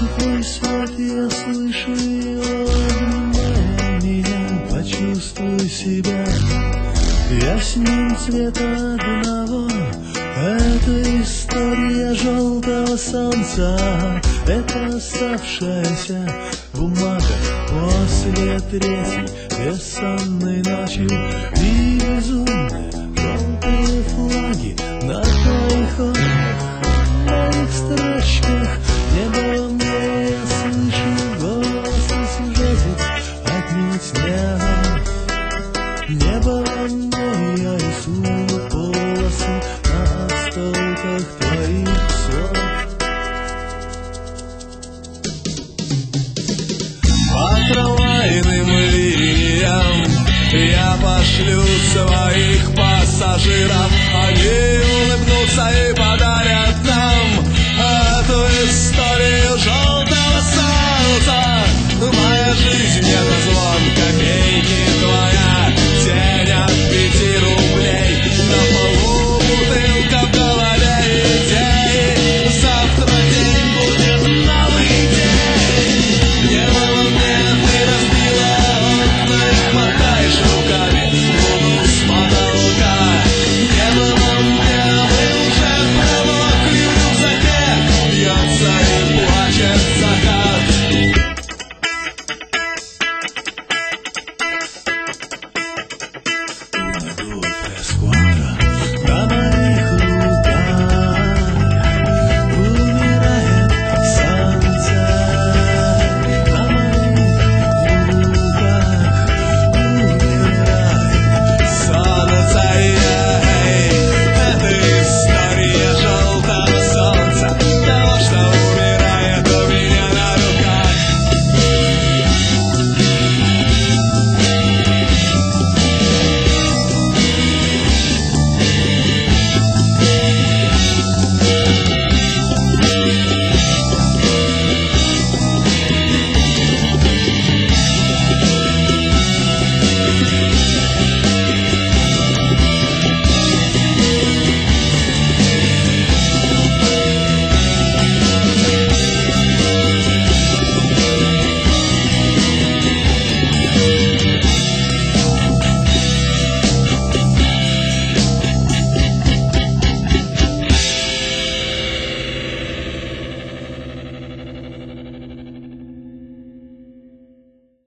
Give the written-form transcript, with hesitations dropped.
Твой свет я слышу, и обнимая меня, почувствуй себя яснее цвета одного. Это история желтого солнца, это оставшаяся бумага после третьей бессонной ночи. И безумные желтые флаги на твоих окнах, на моих строчках. Небо мне, я слышу голос и сюжетик отнюдь не небо мне, я рисую полосы на осколках твоих слов. По трамвайным линиям я пошлю своих пассажиров, они улыбнутся и